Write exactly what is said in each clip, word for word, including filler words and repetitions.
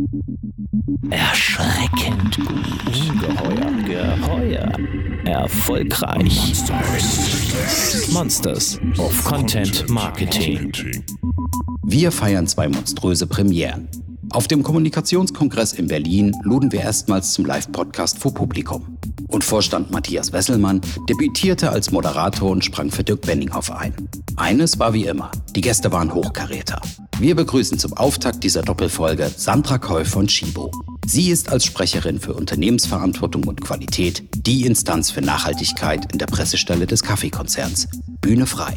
Erschreckend gut. Ungeheuer. Geheuer. Erfolgreich. Monsters. Monsters of Content Marketing. Wir feiern zwei monströse Premieren. Auf dem Kommunikationskongress in Berlin luden wir erstmals zum Live-Podcast vor Publikum. Und Vorstand Matthias Wesselmann debütierte als Moderator und sprang für Dirk Benninghoff ein. Eines war wie immer, die Gäste waren Hochkaräter. Wir begrüßen zum Auftakt dieser Doppelfolge Sandra Koy von Tchibo. Sie ist als Sprecherin für Unternehmensverantwortung und Qualität die Instanz für Nachhaltigkeit in der Pressestelle des Kaffeekonzerns. Bühne frei.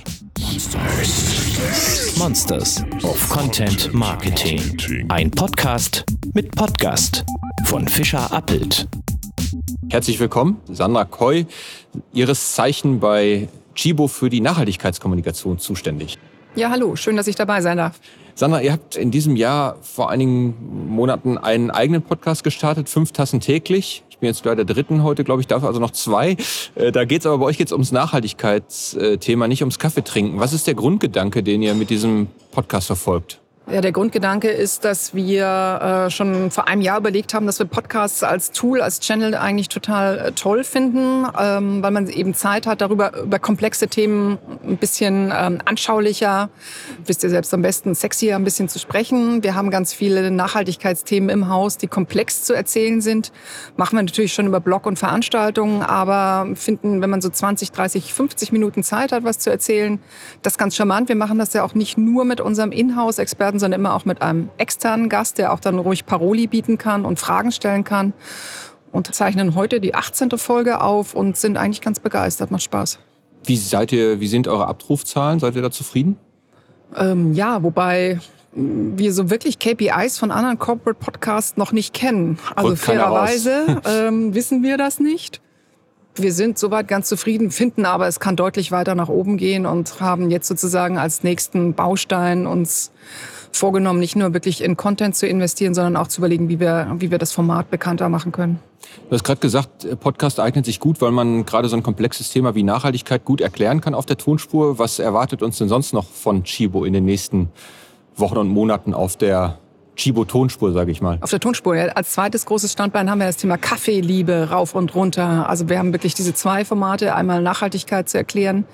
Monsters of Content Marketing. Ein Podcast mit Podcast von Fischer Appelt. Herzlich willkommen, Sandra Koy, Ihres Zeichen bei Tchibo für die Nachhaltigkeitskommunikation zuständig. Ja, hallo, schön, dass ich dabei sein darf. Sandra, ihr habt in diesem Jahr vor einigen Monaten einen eigenen Podcast gestartet, fünf Tassen täglich. Ich bin jetzt bei der dritten heute, glaube ich, dafür also noch zwei. Da geht's aber bei euch geht's ums Nachhaltigkeitsthema, nicht ums Kaffeetrinken. Was ist der Grundgedanke, den ihr mit diesem Podcast verfolgt? Ja, der Grundgedanke ist, dass wir äh, schon vor einem Jahr überlegt haben, dass wir Podcasts als Tool, als Channel eigentlich total äh, toll finden, ähm, weil man eben Zeit hat, darüber über komplexe Themen ein bisschen ähm, anschaulicher, wisst ihr selbst am besten, sexier ein bisschen zu sprechen. Wir haben ganz viele Nachhaltigkeitsthemen im Haus, die komplex zu erzählen sind. Machen wir natürlich schon über Blog und Veranstaltungen, aber finden, wenn man so zwanzig, dreißig, fünfzig Minuten Zeit hat, was zu erzählen, das ganz charmant. Wir machen das ja auch nicht nur mit unserem Inhouse-Experten, sondern immer auch mit einem externen Gast, der auch dann ruhig Paroli bieten kann und Fragen stellen kann. Und zeichnen heute die achtzehnte Folge auf und sind eigentlich ganz begeistert. Macht Spaß. Wie seid ihr, wie sind eure Abrufzahlen? Seid ihr da zufrieden? Ähm, ja, wobei wir so wirklich K P Is von anderen Corporate Podcasts noch nicht kennen. Also Holt keiner fairerweise ähm, wissen wir das nicht. Wir sind soweit ganz zufrieden, finden aber, es kann deutlich weiter nach oben gehen und haben jetzt sozusagen als nächsten Baustein uns vorgenommen, nicht nur wirklich in Content zu investieren, sondern auch zu überlegen, wie wir, wie wir das Format bekannter machen können. Du hast gerade gesagt, Podcast eignet sich gut, weil man gerade so ein komplexes Thema wie Nachhaltigkeit gut erklären kann auf der Tonspur. Was erwartet uns denn sonst noch von Tchibo in den nächsten Wochen und Monaten auf der Tchibo-Tonspur, sage ich mal? Auf der Tonspur. Ja. Als zweites großes Standbein haben wir das Thema Kaffeeliebe rauf und runter. Also wir haben wirklich diese zwei Formate, einmal Nachhaltigkeit zu erklären,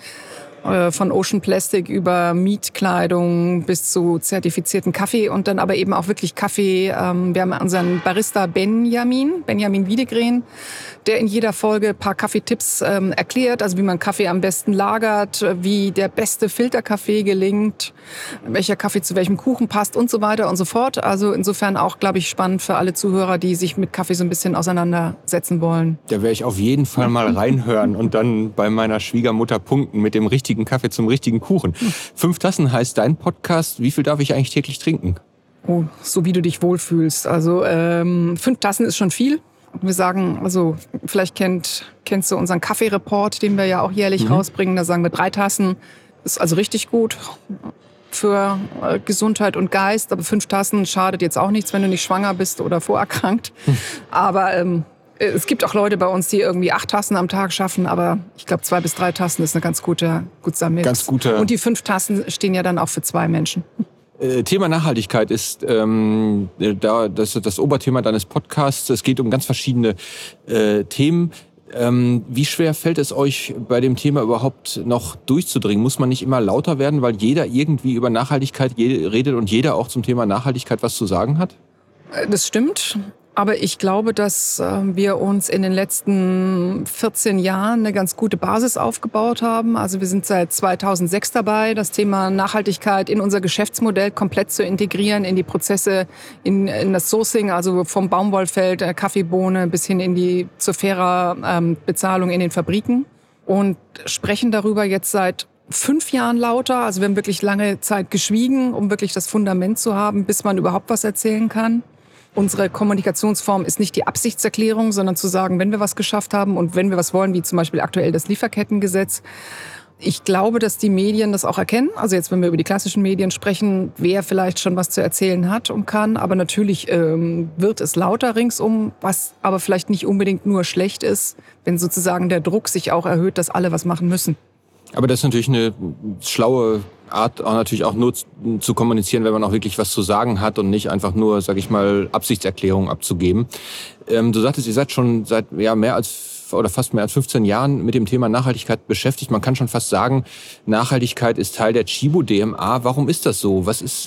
von Ocean Plastic über Mietkleidung bis zu zertifizierten Kaffee und dann aber eben auch wirklich Kaffee. Wir haben unseren Barista Benjamin, Benjamin Wiedegren, der in jeder Folge ein paar Kaffeetipps erklärt, also wie man Kaffee am besten lagert, wie der beste Filterkaffee gelingt, welcher Kaffee zu welchem Kuchen passt und so weiter und so fort. Also insofern auch, glaube ich, spannend für alle Zuhörer, die sich mit Kaffee so ein bisschen auseinandersetzen wollen. Da werde ich auf jeden Fall mal reinhören und dann bei meiner Schwiegermutter punkten mit dem richtigen Kaffee zum richtigen Kuchen. Fünf Tassen heißt dein Podcast. Wie viel darf ich eigentlich täglich trinken? Oh, so wie du dich wohlfühlst. Also ähm, fünf Tassen ist schon viel. Wir sagen, also vielleicht kennt, kennst du unseren Kaffee-Report, den wir ja auch jährlich mhm. rausbringen. Da sagen wir drei Tassen. Ist also richtig gut für äh, Gesundheit und Geist. Aber fünf Tassen schadet jetzt auch nichts, wenn du nicht schwanger bist oder vorerkrankt. Mhm. Aber ähm, es gibt auch Leute bei uns, die irgendwie acht Tassen am Tag schaffen, aber ich glaube, zwei bis drei Tassen ist eine ganz gute, guter Mix. Ganz gute. Und die fünf Tassen stehen ja dann auch für zwei Menschen. Äh, Thema Nachhaltigkeit ist ähm, da, das, das Oberthema deines Podcasts. Es geht um ganz verschiedene äh, Themen. Ähm, wie schwer fällt es euch bei dem Thema überhaupt noch durchzudringen? Muss man nicht immer lauter werden, weil jeder irgendwie über Nachhaltigkeit redet und jeder auch zum Thema Nachhaltigkeit was zu sagen hat? Das stimmt. Aber ich glaube, dass äh, wir uns in den letzten vierzehn Jahren eine ganz gute Basis aufgebaut haben. Also wir sind seit zweitausendsechs dabei, das Thema Nachhaltigkeit in unser Geschäftsmodell komplett zu integrieren, in die Prozesse, in, in das Sourcing, also vom Baumwollfeld, äh, Kaffeebohne bis hin in die zur fairer ähm, Bezahlung in den Fabriken. Und sprechen darüber jetzt seit fünf Jahren lauter. Also wir haben wirklich lange Zeit geschwiegen, um wirklich das Fundament zu haben, bis man überhaupt was erzählen kann. Unsere Kommunikationsform ist nicht die Absichtserklärung, sondern zu sagen, wenn wir was geschafft haben und wenn wir was wollen, wie zum Beispiel aktuell das Lieferkettengesetz. Ich glaube, dass die Medien das auch erkennen. Also jetzt, wenn wir über die klassischen Medien sprechen, wer vielleicht schon was zu erzählen hat und kann. Aber natürlich ähm, wird es lauter ringsum, was aber vielleicht nicht unbedingt nur schlecht ist, wenn sozusagen der Druck sich auch erhöht, dass alle was machen müssen. Aber das ist natürlich eine schlaue Art auch natürlich auch nur zu, zu kommunizieren, wenn man auch wirklich was zu sagen hat und nicht einfach nur, sag ich mal, Absichtserklärungen abzugeben. Ähm, du sagtest, ihr seid schon seit ja, mehr als oder fast mehr als fünfzehn Jahren mit dem Thema Nachhaltigkeit beschäftigt. Man kann schon fast sagen, Nachhaltigkeit ist Teil der Tchibo D N A. Warum ist das so? Was ist,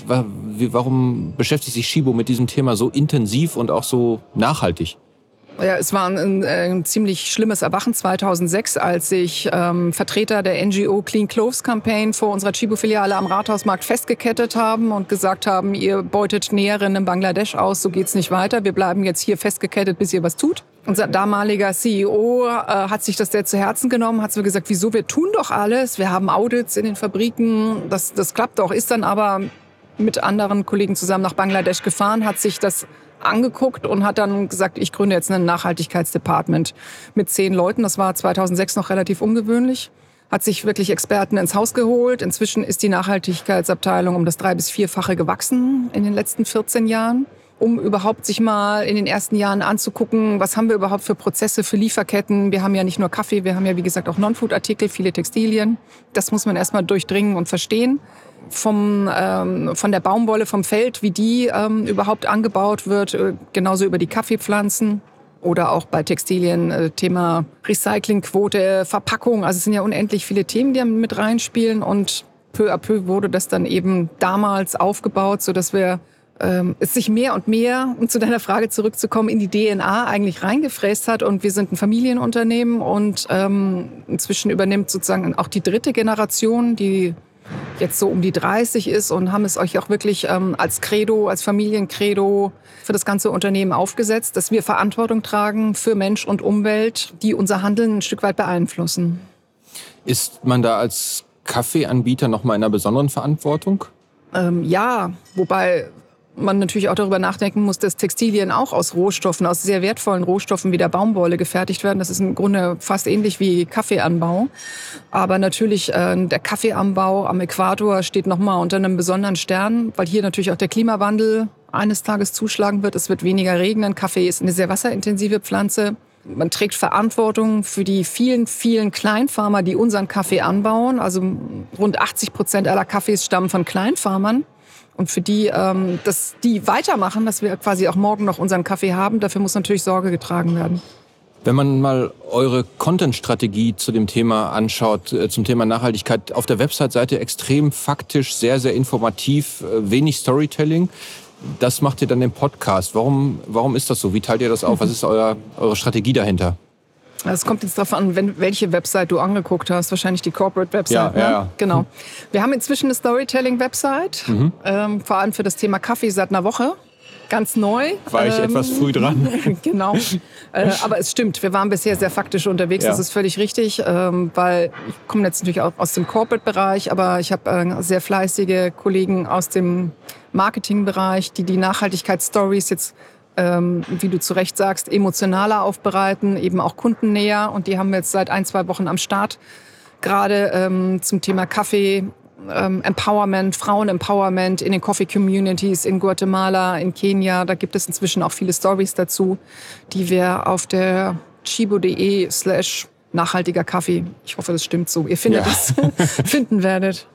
warum beschäftigt sich Tchibo mit diesem Thema so intensiv und auch so nachhaltig? Ja, es war ein, ein ziemlich schlimmes Erwachen zweitausendsechs, als sich ähm, Vertreter der N G O Clean Clothes Campaign vor unserer Tchibo-Filiale am Rathausmarkt festgekettet haben und gesagt haben, ihr beutet Näherinnen in Bangladesch aus, so geht's nicht weiter. Wir bleiben jetzt hier festgekettet, bis ihr was tut. Unser damaliger C E O äh, hat sich das sehr zu Herzen genommen, hat so gesagt, wieso, wir tun doch alles, wir haben Audits in den Fabriken, das, das klappt doch, ist dann aber mit anderen Kollegen zusammen nach Bangladesch gefahren, hat sich das angeguckt und hat dann gesagt, ich gründe jetzt ein Nachhaltigkeitsdepartment mit zehn Leuten. Das war zweitausendsechs noch relativ ungewöhnlich. Hat sich wirklich Experten ins Haus geholt. Inzwischen ist die Nachhaltigkeitsabteilung um das drei- bis vierfache gewachsen in den letzten vierzehn Jahren. Um überhaupt sich mal in den ersten Jahren anzugucken, was haben wir überhaupt für Prozesse, für Lieferketten. Wir haben ja nicht nur Kaffee, wir haben ja wie gesagt auch Non-Food-Artikel, viele Textilien. Das muss man erstmal durchdringen und verstehen. Vom, ähm, von der Baumwolle, vom Feld, wie die ähm, überhaupt angebaut wird, äh, genauso über die Kaffeepflanzen oder auch bei Textilien äh, Thema Recyclingquote, Verpackung. Also es sind ja unendlich viele Themen, die mit reinspielen und peu à peu wurde das dann eben damals aufgebaut, sodass wir ähm, es sich mehr und mehr, um zu deiner Frage zurückzukommen, in die D N A eigentlich reingefräst hat. Und wir sind ein Familienunternehmen und ähm, inzwischen übernimmt sozusagen auch die dritte Generation, die jetzt so um die dreißig ist und haben es euch auch wirklich ähm, als Credo, als Familiencredo für das ganze Unternehmen aufgesetzt, dass wir Verantwortung tragen für Mensch und Umwelt, die unser Handeln ein Stück weit beeinflussen. Ist man da als Kaffeeanbieter noch mal in einer besonderen Verantwortung? Ähm, ja, wobei man natürlich auch darüber nachdenken muss, dass Textilien auch aus Rohstoffen, aus sehr wertvollen Rohstoffen wie der Baumwolle gefertigt werden. Das ist im Grunde fast ähnlich wie Kaffeeanbau. Aber natürlich äh, der Kaffeeanbau am Äquator steht nochmal unter einem besonderen Stern, weil hier natürlich auch der Klimawandel eines Tages zuschlagen wird. Es wird weniger regnen. Kaffee ist eine sehr wasserintensive Pflanze. Man trägt Verantwortung für die vielen, vielen Kleinfarmer, die unseren Kaffee anbauen. Also rund achtzig Prozent aller Kaffees stammen von Kleinfarmern. Und für die, ähm, dass die weitermachen, dass wir quasi auch morgen noch unseren Kaffee haben, dafür muss natürlich Sorge getragen werden. Wenn man mal eure Content-Strategie zu dem Thema anschaut, äh, zum Thema Nachhaltigkeit, auf der Website seid ihr extrem faktisch, sehr, sehr informativ, äh, wenig Storytelling. Das macht ihr dann im Podcast. Warum, warum ist das so? Wie teilt ihr das auf? Was ist euer, eure Strategie dahinter? Es kommt jetzt darauf an, wenn, welche Website du angeguckt hast. Wahrscheinlich die Corporate-Website. Ja, ja, ja. Genau. Wir haben inzwischen eine Storytelling-Website, mhm. ähm, vor allem für das Thema Kaffee seit einer Woche. Ganz neu. War ich ähm, etwas früh dran. Genau. Äh, aber es stimmt, wir waren bisher sehr faktisch unterwegs. Ja. Das ist völlig richtig, ähm, weil ich komme jetzt natürlich auch aus dem Corporate-Bereich, aber ich habe äh, sehr fleißige Kollegen aus dem Marketing-Bereich, die die Nachhaltigkeitsstories jetzt, ähm, wie du zu Recht sagst, emotionaler aufbereiten, eben auch kundennäher. Und die haben wir jetzt seit ein, zwei Wochen am Start. Gerade ähm, zum Thema Kaffee, ähm, Empowerment, Frauen-Empowerment in den Coffee-Communities in Guatemala, in Kenia. Da gibt es inzwischen auch viele Stories dazu, die wir auf der tchibo.de slash nachhaltiger Kaffee, ich hoffe, das stimmt so, ihr findet ja. das, finden werdet.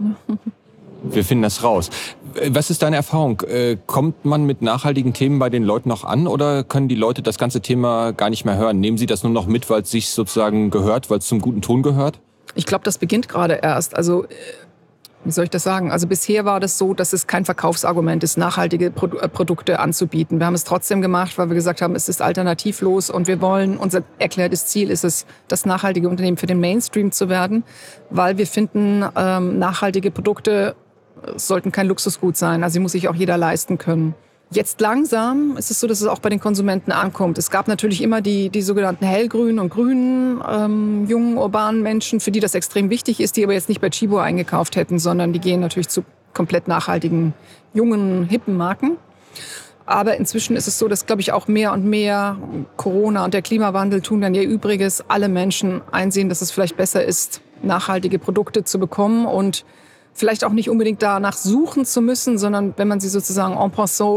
Wir finden das raus. Was ist deine Erfahrung? Kommt man mit nachhaltigen Themen bei den Leuten noch an oder können die Leute das ganze Thema gar nicht mehr hören? Nehmen sie das nur noch mit, weil es sich sozusagen gehört, weil es zum guten Ton gehört? Ich glaube, das beginnt gerade erst. Also, wie soll ich das sagen? Also bisher war das so, dass es kein Verkaufsargument ist, nachhaltige Pro- Produkte anzubieten. Wir haben es trotzdem gemacht, weil wir gesagt haben, es ist alternativlos und wir wollen, unser erklärtes Ziel ist es, das nachhaltige Unternehmen für den Mainstream zu werden, weil wir finden, ähm, nachhaltige Produkte sollten kein Luxusgut sein. Also sie muss sich auch jeder leisten können. Jetzt langsam ist es so, dass es auch bei den Konsumenten ankommt. Es gab natürlich immer die, die sogenannten hellgrünen und grünen ähm, jungen urbanen Menschen, für die das extrem wichtig ist, die aber jetzt nicht bei Tchibo eingekauft hätten, sondern die gehen natürlich zu komplett nachhaltigen, jungen, hippen Marken. Aber inzwischen ist es so, dass, glaube ich, auch mehr und mehr Corona und der Klimawandel tun dann ihr Übriges. Alle Menschen einsehen, dass es vielleicht besser ist, nachhaltige Produkte zu bekommen und vielleicht auch nicht unbedingt danach suchen zu müssen, sondern wenn man sie sozusagen en passant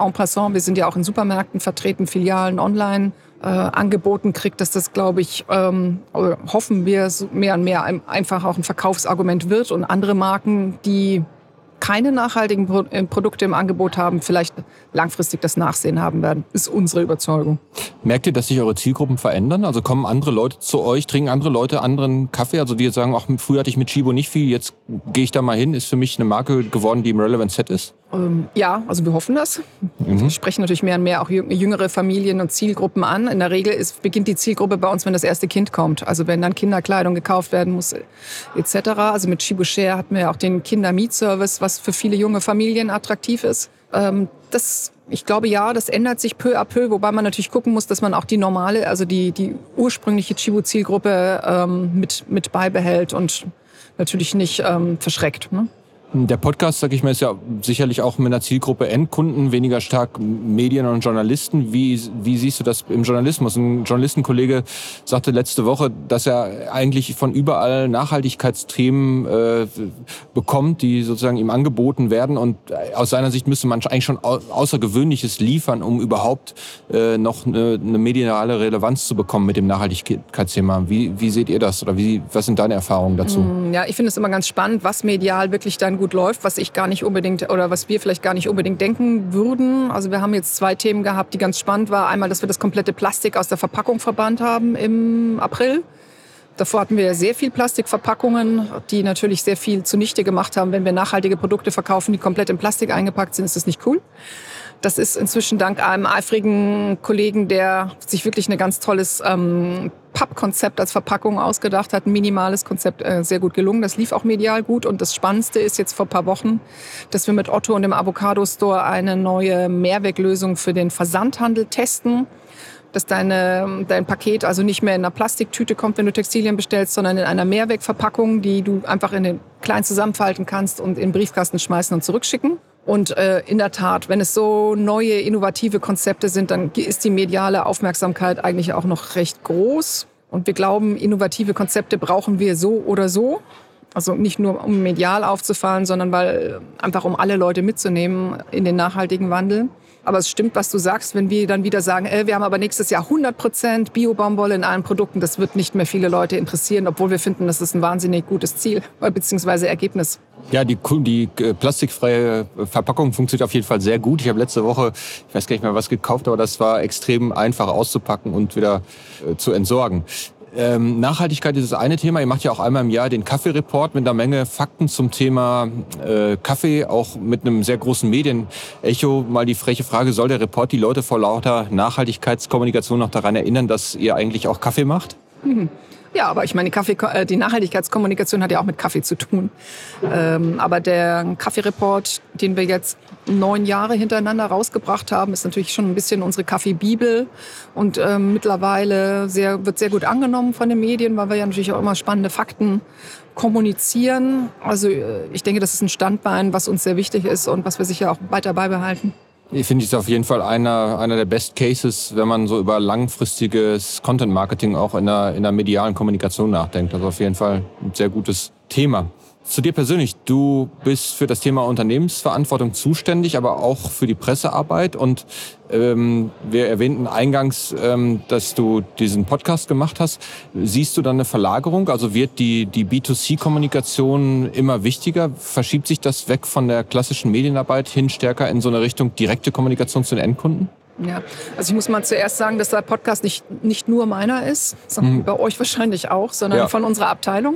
en passant, wir sind ja auch in Supermärkten vertreten, Filialen, online äh, angeboten kriegt, dass das, glaube ich, ähm, hoffen wir, so mehr und mehr einfach auch ein Verkaufsargument wird und andere Marken, die keine nachhaltigen Pro- Produkte im Angebot haben, vielleicht langfristig das Nachsehen haben werden, ist unsere Überzeugung. Merkt ihr, dass sich eure Zielgruppen verändern? Also kommen andere Leute zu euch, trinken andere Leute anderen Kaffee? Also die jetzt sagen, ach, früher hatte ich mit Chibo nicht viel, jetzt gehe ich da mal hin. Ist für mich eine Marke geworden, die im Relevant Set ist? Ähm, ja, also wir hoffen das. Mhm. Wir sprechen natürlich mehr und mehr auch jüngere Familien und Zielgruppen an. In der Regel ist, beginnt die Zielgruppe bei uns, wenn das erste Kind kommt. Also wenn dann Kinderkleidung gekauft werden muss et cetera. Also mit Chibo Share hatten wir auch den Kinder-Mietservice, was für viele junge Familien attraktiv ist. Ähm, das, ich glaube, ja, das ändert sich peu à peu, wobei man natürlich gucken muss, dass man auch die normale, also die, die ursprüngliche Chibo-Zielgruppe ähm, mit, mit beibehält und natürlich nicht ähm, verschreckt, ne? Der Podcast, sag ich mal, ist ja sicherlich auch mit einer Zielgruppe Endkunden, weniger stark Medien und Journalisten. Wie, wie siehst du das im Journalismus? Ein Journalistenkollege sagte letzte Woche, dass er eigentlich von überall Nachhaltigkeitsthemen äh, bekommt, die sozusagen ihm angeboten werden. Und aus seiner Sicht müsste man eigentlich schon Außergewöhnliches liefern, um überhaupt äh, noch eine, eine mediale Relevanz zu bekommen mit dem Nachhaltigkeitsthema. Wie, wie seht ihr das? Oder wie, was sind deine Erfahrungen dazu? Ja, ich finde es immer ganz spannend, was medial wirklich dann gut läuft, was ich gar nicht unbedingt oder was wir vielleicht gar nicht unbedingt denken würden. Also wir haben jetzt zwei Themen gehabt, die ganz spannend waren. Einmal, dass wir das komplette Plastik aus der Verpackung verbannt haben im April. Davor hatten wir sehr viel Plastikverpackungen, die natürlich sehr viel zunichte gemacht haben. Wenn wir nachhaltige Produkte verkaufen, die komplett in Plastik eingepackt sind, ist das nicht cool. Das ist inzwischen dank einem eifrigen Kollegen, der sich wirklich ein ganz tolles ähm, Pappkonzept als Verpackung ausgedacht hat, ein minimales Konzept, äh, sehr gut gelungen. Das lief auch medial gut. Und das Spannendste ist jetzt vor ein paar Wochen, dass wir mit Otto und dem Avocado Store eine neue Mehrweglösung für den Versandhandel testen. Dass deine, dein Paket also nicht mehr in einer Plastiktüte kommt, wenn du Textilien bestellst, sondern in einer Mehrwegverpackung, die du einfach in den klein zusammenfalten kannst und in den Briefkasten schmeißen und zurückschicken. Und äh, in der Tat, wenn es so neue, innovative Konzepte sind, dann ist die mediale Aufmerksamkeit eigentlich auch noch recht groß. Und wir glauben, innovative Konzepte brauchen wir so oder so. Also nicht nur, um medial aufzufallen, sondern weil einfach um alle Leute mitzunehmen in den nachhaltigen Wandel. Aber es stimmt, was du sagst, wenn wir dann wieder sagen, äh, wir haben aber nächstes Jahr hundert Prozent Bio-Baumwolle in allen Produkten, das wird nicht mehr viele Leute interessieren, obwohl wir finden, das ist ein wahnsinnig gutes Ziel bzw. Ergebnis. Ja, die, die äh, plastikfreie Verpackung funktioniert auf jeden Fall sehr gut. Ich habe letzte Woche, ich weiß gar nicht mehr was gekauft, aber das war extrem einfach auszupacken und wieder äh, zu entsorgen. Ähm, Nachhaltigkeit ist das eine Thema. Ihr macht ja auch einmal im Jahr den Kaffee-Report mit einer Menge Fakten zum Thema äh, Kaffee, auch mit einem sehr großen Medienecho. Mal die freche Frage, soll der Report die Leute vor lauter Nachhaltigkeitskommunikation noch daran erinnern, dass ihr eigentlich auch Kaffee macht? Mhm. Ja, aber ich meine, die, Kaffee, die Nachhaltigkeitskommunikation hat ja auch mit Kaffee zu tun. Ähm, aber der Kaffee-Report, den wir jetzt neun Jahre hintereinander rausgebracht haben, ist natürlich schon ein bisschen unsere Kaffee-Bibel und ähm, mittlerweile sehr, wird sehr gut angenommen von den Medien, weil wir ja natürlich auch immer spannende Fakten kommunizieren. Also ich denke, das ist ein Standbein, was uns sehr wichtig ist und was wir sicher auch weiter beibehalten. Ich finde, es ist auf jeden Fall einer, einer der Best Cases, wenn man so über langfristiges Content Marketing auch in der, in der medialen Kommunikation nachdenkt. Also auf jeden Fall ein sehr gutes Thema. Zu dir persönlich, du bist für das Thema Unternehmensverantwortung zuständig, aber auch für die Pressearbeit. Und ähm, wir erwähnten eingangs, ähm, dass du diesen Podcast gemacht hast. Siehst du dann eine Verlagerung? Also wird die, die B zwei C-Kommunikation immer wichtiger? Verschiebt sich das weg von der klassischen Medienarbeit hin stärker in so eine Richtung direkte Kommunikation zu den Endkunden? Ja, also ich muss mal zuerst sagen, dass der Podcast nicht, nicht nur meiner ist, sondern hm. bei euch wahrscheinlich auch, sondern ja. von unserer Abteilung.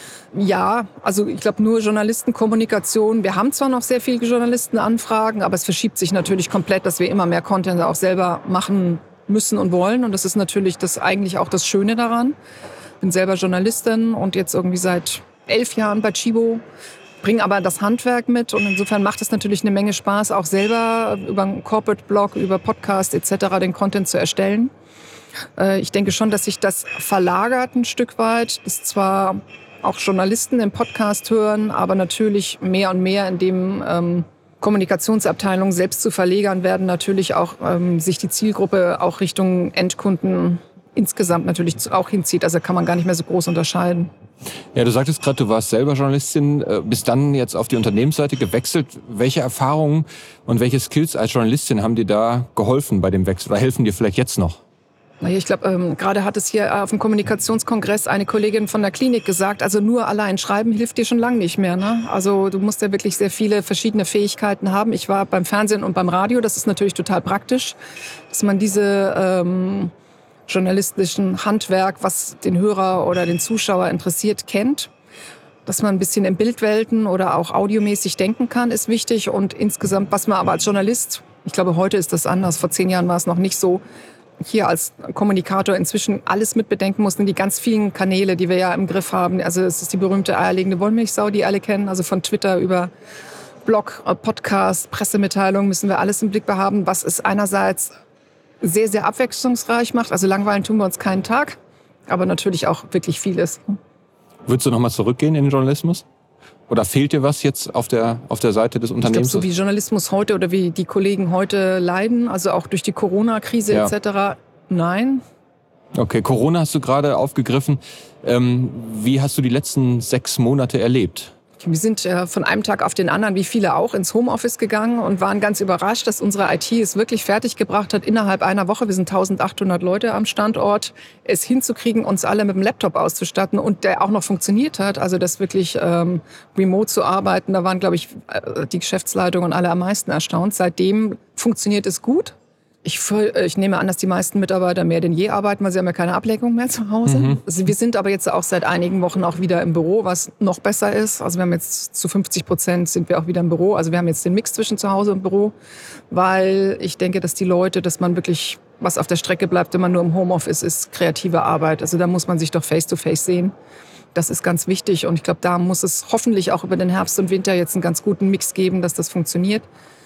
Ja, also ich glaube nur Journalistenkommunikation. Wir haben zwar noch sehr viele Journalistenanfragen, aber es verschiebt sich natürlich komplett, dass wir immer mehr Content auch selber machen müssen und wollen. Und das ist natürlich das eigentlich auch das Schöne daran. Ich bin selber Journalistin und jetzt irgendwie seit elf Jahren bei Chibo, bringe aber das Handwerk mit. Und insofern macht es natürlich eine Menge Spaß, auch selber über einen Corporate-Blog, über Podcast et cetera den Content zu erstellen. Ich denke schon, dass sich das verlagert ein Stück weit. Das ist zwar auch Journalisten im Podcast hören, aber natürlich mehr und mehr, indem ähm, Kommunikationsabteilungen selbst zu Verlegern werden, natürlich auch ähm, sich die Zielgruppe auch Richtung Endkunden insgesamt natürlich auch hinzieht. Also kann man gar nicht mehr so groß unterscheiden. Ja, du sagtest gerade, du warst selber Journalistin, bist dann jetzt auf die Unternehmensseite gewechselt. Welche Erfahrungen und welche Skills als Journalistin haben dir da geholfen bei dem Wechsel oder helfen dir vielleicht jetzt noch? Naja, ich glaube, ähm, gerade hat es hier auf dem Kommunikationskongress eine Kollegin von der Klinik gesagt, also nur allein schreiben hilft dir schon lange nicht mehr. Ne? Also du musst ja wirklich sehr viele verschiedene Fähigkeiten haben. Ich war beim Fernsehen und beim Radio, das ist natürlich total praktisch, dass man diese ähm, journalistischen Handwerk, was den Hörer oder den Zuschauer interessiert, kennt. Dass man ein bisschen in Bildwelten oder auch audiomäßig denken kann, ist wichtig. Und insgesamt, was man aber als Journalist, ich glaube, heute ist das anders, vor zehn Jahren war es noch nicht so, hier als Kommunikator inzwischen alles mit bedenken mussten, die ganz vielen Kanäle, die wir ja im Griff haben. Also es ist die berühmte eierlegende Wollmilchsau, die alle kennen, also von Twitter über Blog, Podcast, Pressemitteilung müssen wir alles im Blick behaben, was es einerseits sehr, sehr abwechslungsreich macht. Also langweilen tun wir uns keinen Tag, aber natürlich auch wirklich vieles. Würdest du noch mal zurückgehen in den Journalismus? Oder fehlt dir was jetzt auf der, auf der Seite des Unternehmens? Ich glaube, so wie Journalismus heute oder wie die Kollegen heute leiden, also auch durch die Corona-Krise ja. et cetera, nein. Okay, Corona hast du gerade aufgegriffen. Ähm, wie hast du die letzten sechs Monate erlebt? Wir sind äh, von einem Tag auf den anderen, wie viele auch, ins Homeoffice gegangen und waren ganz überrascht, dass unsere I T es wirklich fertiggebracht hat, innerhalb einer Woche, wir sind eintausendachthundert Leute am Standort, es hinzukriegen, uns alle mit dem Laptop auszustatten und der auch noch funktioniert hat. Also das wirklich ähm, remote zu arbeiten, da waren, glaube ich, die Geschäftsleitung und alle am meisten erstaunt. Seitdem funktioniert es gut. Ich, ich nehme an, dass die meisten Mitarbeiter mehr denn je arbeiten, weil sie haben ja keine Ablenkung mehr zu Hause. Mhm. Also wir sind aber jetzt auch seit einigen Wochen auch wieder im Büro, was noch besser ist. Also wir haben jetzt zu fünfzig Prozent sind wir auch wieder im Büro. Also wir haben jetzt den Mix zwischen zu Hause und Büro, weil ich denke, dass die Leute, dass man wirklich, was auf der Strecke bleibt, wenn man nur im Homeoffice ist, kreative Arbeit. Also da muss man sich doch face-to-face sehen. Das ist ganz wichtig und ich glaube, da muss es hoffentlich auch über den Herbst und Winter jetzt einen ganz guten Mix geben, dass das funktioniert.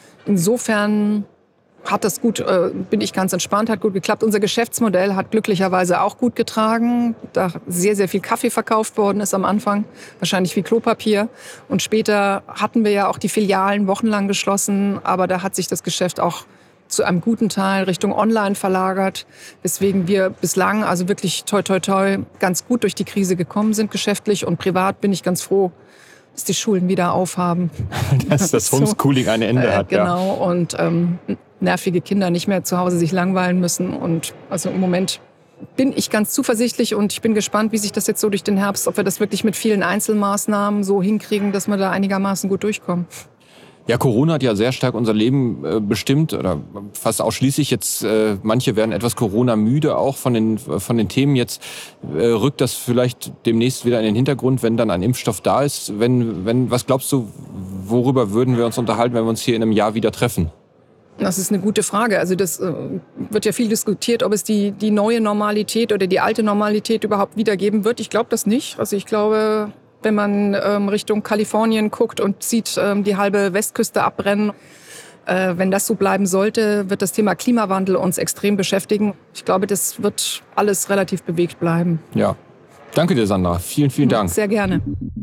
Insofern hat das gut, äh, bin ich ganz entspannt, hat gut geklappt. Unser Geschäftsmodell hat glücklicherweise auch gut getragen, da sehr, sehr viel Kaffee verkauft worden ist am Anfang, wahrscheinlich wie Klopapier. Und später hatten wir ja auch die Filialen wochenlang geschlossen, aber da hat sich das Geschäft auch zu einem guten Teil Richtung Online verlagert, weswegen wir bislang, also wirklich toi toi toi, ganz gut durch die Krise gekommen sind, geschäftlich und privat bin ich ganz froh, dass die Schulen wieder aufhaben. Dass das Homeschooling ein Ende hat, äh, genau, ja. Und ähm, nervige Kinder nicht mehr zu Hause sich langweilen müssen. Und also im Moment bin ich ganz zuversichtlich und ich bin gespannt, wie sich das jetzt so durch den Herbst, ob wir das wirklich mit vielen Einzelmaßnahmen so hinkriegen, dass wir da einigermaßen gut durchkommen. Ja, Corona hat ja sehr stark unser Leben äh, bestimmt oder fast ausschließlich. Jetzt äh, manche werden etwas Corona-müde auch von den von den Themen. Jetzt äh, rückt das vielleicht demnächst wieder in den Hintergrund, wenn dann ein Impfstoff da ist. Wenn wenn was glaubst du, worüber würden wir uns unterhalten, wenn wir uns hier in einem Jahr wieder treffen? Das ist eine gute Frage. Also das äh, wird ja viel diskutiert, ob es die die neue Normalität oder die alte Normalität überhaupt wiedergeben wird. Ich glaube das nicht. Also ich glaube, wenn man ähm, Richtung Kalifornien guckt und sieht ähm, die halbe Westküste abbrennen, äh, wenn das so bleiben sollte, wird das Thema Klimawandel uns extrem beschäftigen. Ich glaube, das wird alles relativ bewegt bleiben. Ja, danke dir, Sandra. Vielen, vielen Dank. Sehr gerne.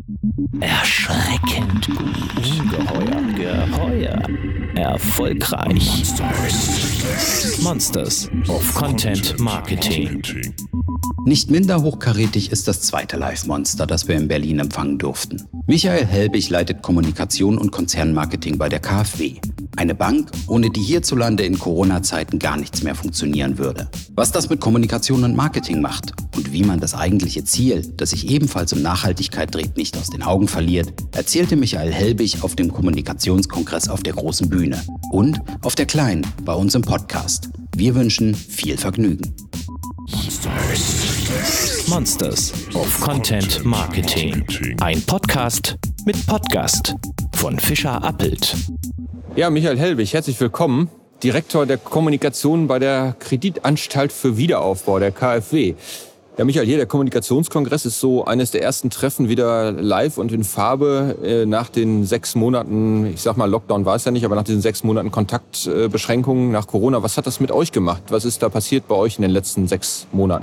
Erschreckend gut. Ungeheuer. Geheuer. Erfolgreich. Monsters of Content Marketing. Nicht minder hochkarätig ist das zweite Live-Monster, das wir in Berlin empfangen durften. Michael Helbig leitet Kommunikation und Konzernmarketing bei der K f W. Eine Bank, ohne die hierzulande in Corona-Zeiten gar nichts mehr funktionieren würde. Was das mit Kommunikation und Marketing macht und wie man das eigentliche Ziel, das sich ebenfalls um Nachhaltigkeit dreht, nicht aus den Augen verliert, erzählte Michael Helbig auf dem Kommunikationskongress auf der großen Bühne und auf der kleinen, bei uns im Podcast. Wir wünschen viel Vergnügen. Monsters of Content Marketing. Ein Podcast mit Podcast von Fischer Appelt. Ja, Michael Helbig, herzlich willkommen. Direktor der Kommunikation bei der Kreditanstalt für Wiederaufbau, der K f W. Ja, Michael, hier der Kommunikationskongress ist so eines der ersten Treffen wieder live und in Farbe äh, nach den sechs Monaten, ich sag mal Lockdown war es ja nicht, aber nach diesen sechs Monaten Kontaktbeschränkungen nach Corona. Was hat das mit euch gemacht? Was ist da passiert bei euch in den letzten sechs Monaten?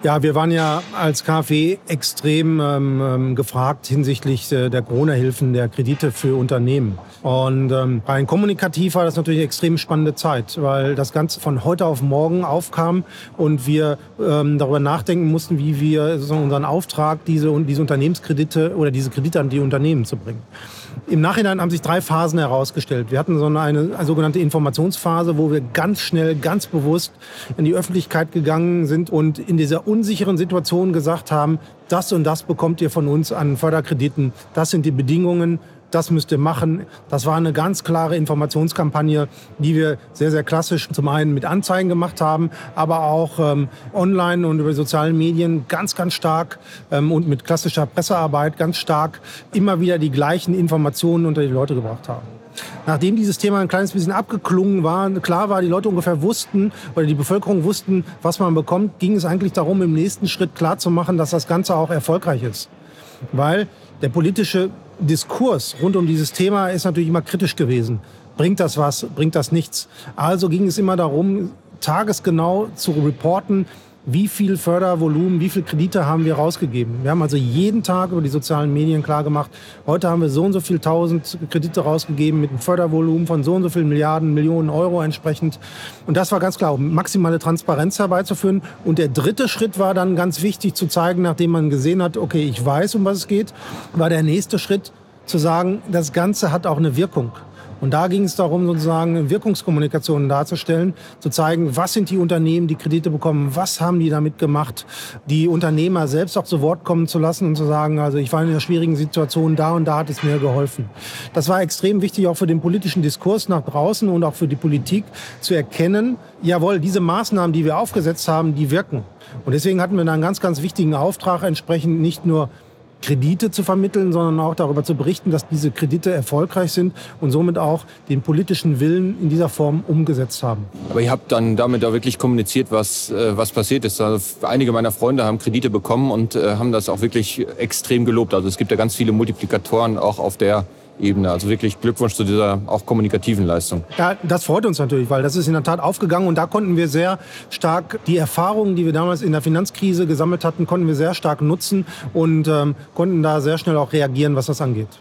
Ja, wir waren ja als K f W extrem ähm, gefragt hinsichtlich äh, der Corona-Hilfen, der Kredite für Unternehmen. Und ähm, rein kommunikativ war das natürlich eine extrem spannende Zeit, weil das Ganze von heute auf morgen aufkam und wir ähm, darüber nachdenken mussten, wie wir sozusagen unseren Auftrag, diese, diese Unternehmenskredite oder diese Kredite an die Unternehmen zu bringen. Im Nachhinein haben sich drei Phasen herausgestellt. Wir hatten so eine, eine sogenannte Informationsphase, wo wir ganz schnell, ganz bewusst in die Öffentlichkeit gegangen sind und in dieser unsicheren Situation gesagt haben, das und das bekommt ihr von uns an Förderkrediten, das sind die Bedingungen, das müsst ihr machen. Das war eine ganz klare Informationskampagne, die wir sehr, sehr klassisch zum einen mit Anzeigen gemacht haben, aber auch ähm, online und über sozialen Medien ganz, ganz stark ähm, und mit klassischer Pressearbeit ganz stark immer wieder die gleichen Informationen unter die Leute gebracht haben. Nachdem dieses Thema ein kleines bisschen abgeklungen war, klar war, die Leute ungefähr wussten oder die Bevölkerung wussten, was man bekommt, ging es eigentlich darum, im nächsten Schritt klarzumachen, dass das Ganze auch erfolgreich ist. Weil der politische Diskurs rund um dieses Thema ist natürlich immer kritisch gewesen. Bringt das was? Bringt das nichts? Also ging es immer darum, tagesgenau zu reporten, wie viel Fördervolumen, wie viel Kredite haben wir rausgegeben. Wir haben also jeden Tag über die sozialen Medien klargemacht, heute haben wir so und so viel tausend Kredite rausgegeben mit einem Fördervolumen von so und so vielen Milliarden, Millionen Euro entsprechend. Und das war ganz klar, um maximale Transparenz herbeizuführen. Und der dritte Schritt war dann ganz wichtig zu zeigen, nachdem man gesehen hat, okay, ich weiß, um was es geht, war der nächste Schritt zu sagen, das Ganze hat auch eine Wirkung. Und da ging es darum, sozusagen Wirkungskommunikationen darzustellen, zu zeigen, was sind die Unternehmen, die Kredite bekommen, was haben die damit gemacht, die Unternehmer selbst auch zu Wort kommen zu lassen und zu sagen, also ich war in einer schwierigen Situation, da und da hat es mir geholfen. Das war extrem wichtig auch für den politischen Diskurs nach draußen und auch für die Politik zu erkennen, jawohl, diese Maßnahmen, die wir aufgesetzt haben, die wirken. Und deswegen hatten wir da einen ganz, ganz wichtigen Auftrag, entsprechend nicht nur Kredite zu vermitteln, sondern auch darüber zu berichten, dass diese Kredite erfolgreich sind und somit auch den politischen Willen in dieser Form umgesetzt haben. Aber ihr habt dann damit auch wirklich kommuniziert, was, was passiert ist. Also einige meiner Freunde haben Kredite bekommen und äh, haben das auch wirklich extrem gelobt. Also es gibt ja ganz viele Multiplikatoren auch auf der Ebene. Also wirklich Glückwunsch zu dieser auch kommunikativen Leistung. Ja, das freut uns natürlich, weil das ist in der Tat aufgegangen und da konnten wir sehr stark die Erfahrungen, die wir damals in der Finanzkrise gesammelt hatten, konnten wir sehr stark nutzen und ähm, konnten da sehr schnell auch reagieren, was das angeht.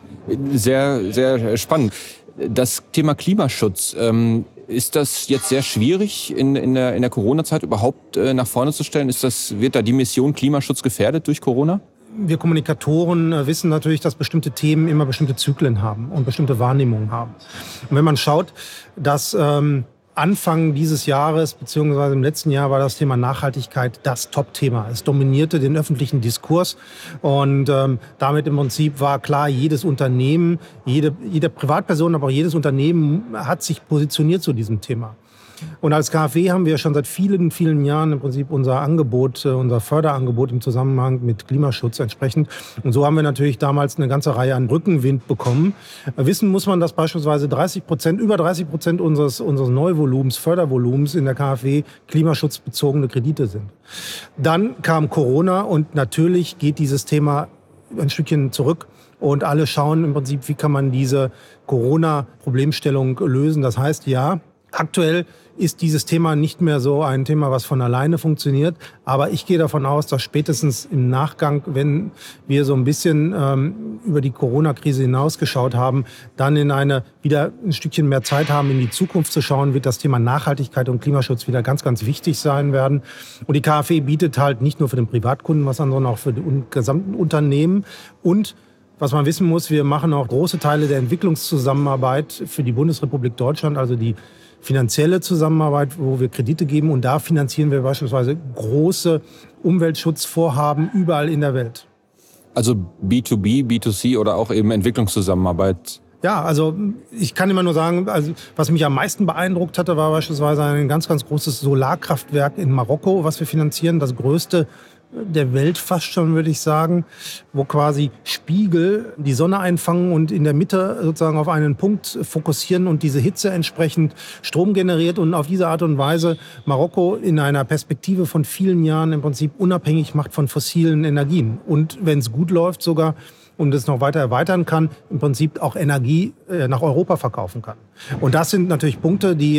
Sehr, sehr spannend. Das Thema Klimaschutz, ähm, ist das jetzt sehr schwierig in, in der, in der Corona-Zeit überhaupt äh, nach vorne zu stellen? Ist das, wird da die Mission Klimaschutz gefährdet durch Corona? Wir Kommunikatoren wissen natürlich, dass bestimmte Themen immer bestimmte Zyklen haben und bestimmte Wahrnehmungen haben. Und wenn man schaut, dass ähm, Anfang dieses Jahres beziehungsweise im letzten Jahr war das Thema Nachhaltigkeit das Top-Thema. Es dominierte den öffentlichen Diskurs und ähm, damit im Prinzip war klar, jedes Unternehmen, jede, jede Privatperson, aber auch jedes Unternehmen hat sich positioniert zu diesem Thema. Und als K f W haben wir schon seit vielen, vielen Jahren im Prinzip unser Angebot, unser Förderangebot im Zusammenhang mit Klimaschutz entsprechend. Und so haben wir natürlich damals eine ganze Reihe an Rückenwind bekommen. Wissen muss man, dass beispielsweise dreißig Prozent, über dreißig Prozent unseres, unseres Neuvolumens, Fördervolumens in der K f W klimaschutzbezogene Kredite sind. Dann kam Corona und natürlich geht dieses Thema ein Stückchen zurück. Und alle schauen im Prinzip, wie kann man diese Corona-Problemstellung lösen. Das heißt, ja, aktuell ist dieses Thema nicht mehr so ein Thema, was von alleine funktioniert. Aber ich gehe davon aus, dass spätestens im Nachgang, wenn wir so ein bisschen ähm, über die Corona-Krise hinausgeschaut haben, dann in eine wieder ein Stückchen mehr Zeit haben, in die Zukunft zu schauen, wird das Thema Nachhaltigkeit und Klimaschutz wieder ganz, ganz wichtig sein werden. Und die K f W bietet halt nicht nur für den Privatkunden was an, sondern auch für die gesamten Unternehmen. Und was man wissen muss, wir machen auch große Teile der Entwicklungszusammenarbeit für die Bundesrepublik Deutschland, also die finanzielle Zusammenarbeit, wo wir Kredite geben. Und da finanzieren wir beispielsweise große Umweltschutzvorhaben überall in der Welt. Also B zwei B, B zwei C oder auch eben Entwicklungszusammenarbeit? Ja, also ich kann immer nur sagen, also was mich am meisten beeindruckt hatte, war beispielsweise ein ganz, ganz großes Solarkraftwerk in Marokko, was wir finanzieren, das größte der Welt fast schon, würde ich sagen, wo quasi Spiegel die Sonne einfangen und in der Mitte sozusagen auf einen Punkt fokussieren und diese Hitze entsprechend Strom generiert und auf diese Art und Weise Marokko in einer Perspektive von vielen Jahren im Prinzip unabhängig macht von fossilen Energien. Und wenn es gut läuft sogar und es noch weiter erweitern kann, im Prinzip auch Energie nach Europa verkaufen kann. Und das sind natürlich Punkte, die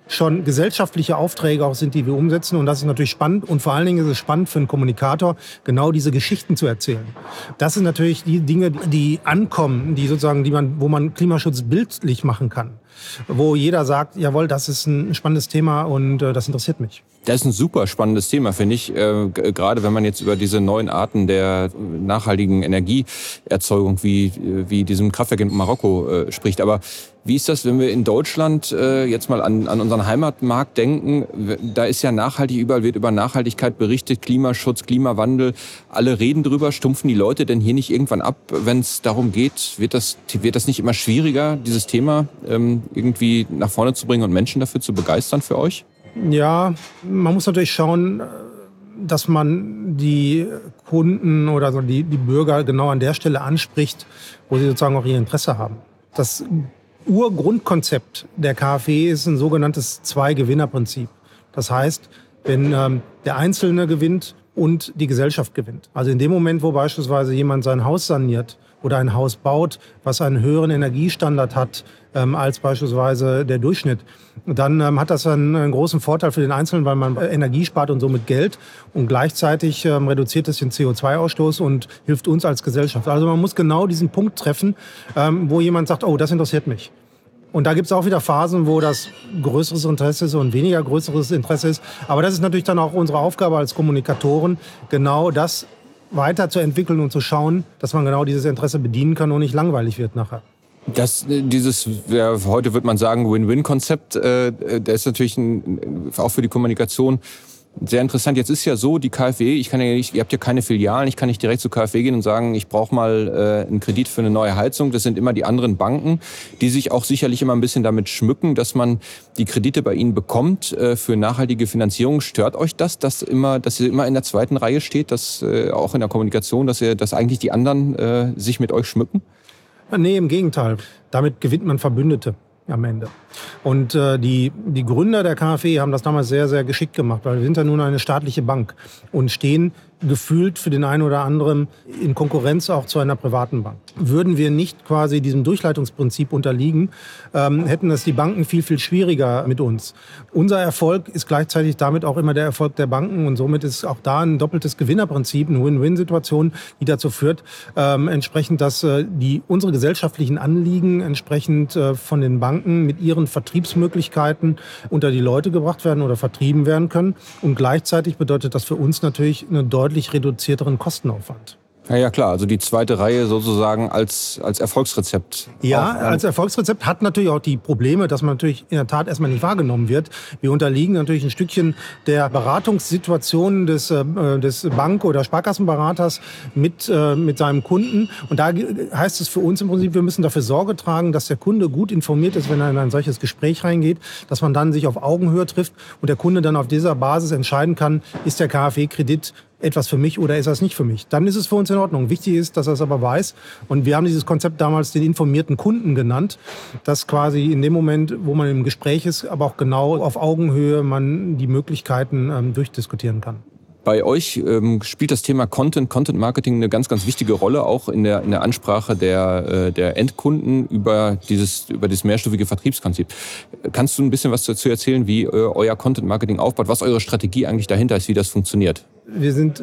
schon gesellschaftliche Aufträge auch sind, die wir umsetzen. Und das ist natürlich spannend. Und vor allen Dingen ist es spannend für einen Kommunikator, genau diese Geschichten zu erzählen. Das sind natürlich die Dinge, die ankommen, die sozusagen, die man, wo man Klimaschutz bildlich machen kann. Wo jeder sagt, jawohl, das ist ein spannendes Thema und äh, das interessiert mich. Das ist ein super spannendes Thema, finde ich. Äh, gerade wenn man jetzt über diese neuen Arten der nachhaltigen Energieerzeugung wie, wie diesem Kraftwerk in Marokko äh, spricht. Aber wie ist das, wenn wir in Deutschland äh, jetzt mal an, an unseren Heimatmarkt denken? Da ist ja nachhaltig, überall wird über Nachhaltigkeit berichtet, Klimaschutz, Klimawandel. Alle reden drüber. Stumpfen die Leute denn hier nicht irgendwann ab, wenn es darum geht? Wird das, wird das nicht immer schwieriger, dieses Thema ähm, irgendwie nach vorne zu bringen und Menschen dafür zu begeistern für euch? Ja, man muss natürlich schauen, dass man die Kunden oder so die, die Bürger genau an der Stelle anspricht, wo sie sozusagen auch ihr Interesse haben. Das Urgrundkonzept der KfW ist ein sogenanntes Zwei-Gewinner-Prinzip. Das heißt, wenn ähm, der Einzelne gewinnt und die Gesellschaft gewinnt. Also in dem Moment, wo beispielsweise jemand sein Haus saniert oder ein Haus baut, was einen höheren Energiestandard hat ähm, als beispielsweise der Durchschnitt, dann ähm, hat das einen, einen großen Vorteil für den Einzelnen, weil man äh, Energie spart und somit Geld und gleichzeitig ähm, reduziert es den C O zwei Ausstoß und hilft uns als Gesellschaft. Also man muss genau diesen Punkt treffen, ähm, wo jemand sagt, oh, das interessiert mich. Und da gibt es auch wieder Phasen, wo das größeres Interesse ist und weniger größeres Interesse ist. Aber das ist natürlich dann auch unsere Aufgabe als Kommunikatoren, genau das weiterzuentwickeln und zu schauen, dass man genau dieses Interesse bedienen kann und nicht langweilig wird nachher. Das, dieses, ja, heute würde man sagen, Win-Win-Konzept, äh, der ist natürlich ein, auch für die Kommunikation sehr interessant. Jetzt ist ja so, die KfW, ich kann ja nicht, ihr habt ja keine Filialen, ich kann nicht direkt zur KfW gehen und sagen, ich brauche mal äh, einen Kredit für eine neue Heizung. Das sind immer die anderen Banken, die sich auch sicherlich immer ein bisschen damit schmücken, dass man die Kredite bei ihnen bekommt äh, für nachhaltige Finanzierung. Stört euch das, dass immer, dass ihr immer in der zweiten Reihe steht, dass äh, auch in der Kommunikation, dass ihr, dass eigentlich die anderen äh, sich mit euch schmücken? Nee, im Gegenteil. Damit gewinnt man Verbündete am Ende. Und äh, die, die Gründer der KfW haben das damals sehr, sehr geschickt gemacht, weil wir sind ja nun eine staatliche Bank und stehen gefühlt für den einen oder anderen in Konkurrenz auch zu einer privaten Bank. Würden wir nicht quasi diesem Durchleitungsprinzip unterliegen, ähm, hätten das die Banken viel, viel schwieriger mit uns. Unser Erfolg ist gleichzeitig damit auch immer der Erfolg der Banken und somit ist auch da ein doppeltes Gewinnerprinzip, eine Win-Win-Situation, die dazu führt, ähm, entsprechend, dass äh, die unsere gesellschaftlichen Anliegen entsprechend äh, von den Banken mit ihren Vertriebsmöglichkeiten unter die Leute gebracht werden oder vertrieben werden können. Und gleichzeitig bedeutet das für uns natürlich eine deutlich reduzierteren Kostenaufwand. Ja, ja, klar. Also die zweite Reihe sozusagen als, als Erfolgsrezept. Ja, auch, als Erfolgsrezept hat natürlich auch die Probleme, dass man natürlich in der Tat erstmal nicht wahrgenommen wird. Wir unterliegen natürlich ein Stückchen der Beratungssituation des, äh, des Bank- oder Sparkassenberaters mit, äh, mit seinem Kunden. Und da heißt es für uns im Prinzip, wir müssen dafür Sorge tragen, dass der Kunde gut informiert ist, wenn er in ein solches Gespräch reingeht, dass man dann sich auf Augenhöhe trifft und der Kunde dann auf dieser Basis entscheiden kann, ist der KfW-Kredit etwas für mich oder ist das nicht für mich? Dann ist es für uns in Ordnung. Wichtig ist, dass er es aber weiß. Und wir haben dieses Konzept damals den informierten Kunden genannt, dass quasi in dem Moment, wo man im Gespräch ist, aber auch genau auf Augenhöhe man die Möglichkeiten ähm, durchdiskutieren kann. Bei euch ähm, spielt das Thema Content, Content Marketing eine ganz, ganz wichtige Rolle, auch in der, in der Ansprache der, äh, der Endkunden über dieses, über dieses mehrstufige Vertriebsprinzip. Kannst du ein bisschen was dazu erzählen, wie äh, euer Content Marketing aufbaut, was eure Strategie eigentlich dahinter ist, wie das funktioniert? Wir sind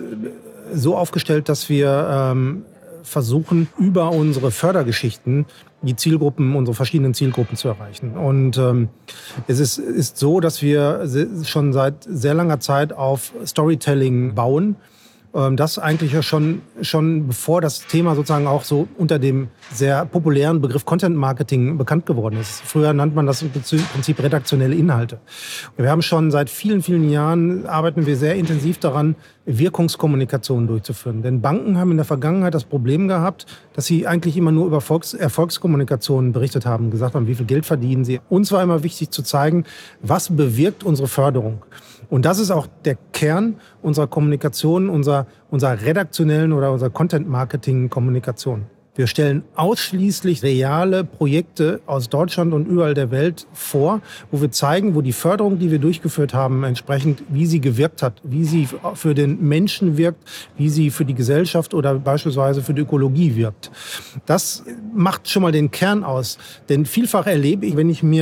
so aufgestellt, dass wir ähm, versuchen, über unsere Fördergeschichten die Zielgruppen, unsere verschiedenen Zielgruppen zu erreichen. Und ähm, es ist, ist so, dass wir schon seit sehr langer Zeit auf Storytelling bauen. Ähm, das eigentlich ja schon, schon bevor das Thema sozusagen auch so unter dem sehr populären Begriff Content Marketing bekannt geworden ist. Früher nannte man das im Prinzip redaktionelle Inhalte. Wir haben schon seit vielen, vielen Jahren, arbeiten wir sehr intensiv daran, Wirkungskommunikation durchzuführen. Denn Banken haben in der Vergangenheit das Problem gehabt, dass sie eigentlich immer nur über Volks- Erfolgskommunikation berichtet haben, gesagt haben, wie viel Geld verdienen sie. Uns war immer wichtig zu zeigen, was bewirkt unsere Förderung. Und das ist auch der Kern unserer Kommunikation, unserer, unserer redaktionellen oder unserer Content-Marketing-Kommunikation. Wir stellen ausschließlich reale Projekte aus Deutschland und überall der Welt vor, wo wir zeigen, wo die Förderung, die wir durchgeführt haben, entsprechend, wie sie gewirkt hat, wie sie für den Menschen wirkt, wie sie für die Gesellschaft oder beispielsweise für die Ökologie wirkt. Das macht schon mal den Kern aus. Denn vielfach erlebe ich, wenn ich mir